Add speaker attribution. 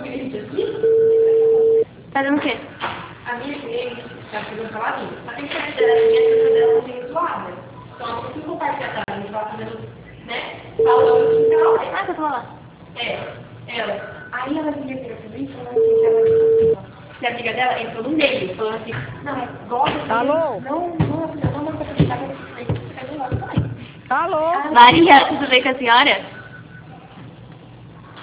Speaker 1: cliente aqui?
Speaker 2: Fazendo o quê?
Speaker 1: A minha cliente está fazendo salarinho. A internet dela, a minha dela tá meio zoada. Então, eu preciso compartilhar ela. A gente vai fazendo, né? Falando aqui em canal.
Speaker 2: Ah, você falou lá.
Speaker 1: Ela. Aí ela vinha pra mim e falou assim, que ela, que a amiga dela entrou no meio, falando assim, não, gosta
Speaker 3: Alô?
Speaker 1: não vai acreditar que você vai do lado também.
Speaker 3: Alô?
Speaker 2: Maria, tudo bem com a senhora?